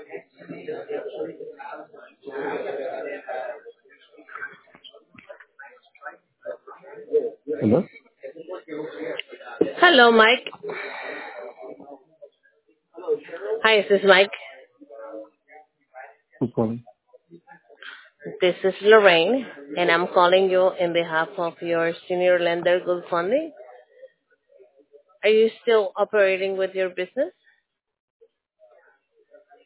Hello? Hello, Mike. Hi, this is Mike. Who's calling? This is Lorraine, and I'm calling you in behalf of your senior lender good funding. Are you still operating with your business?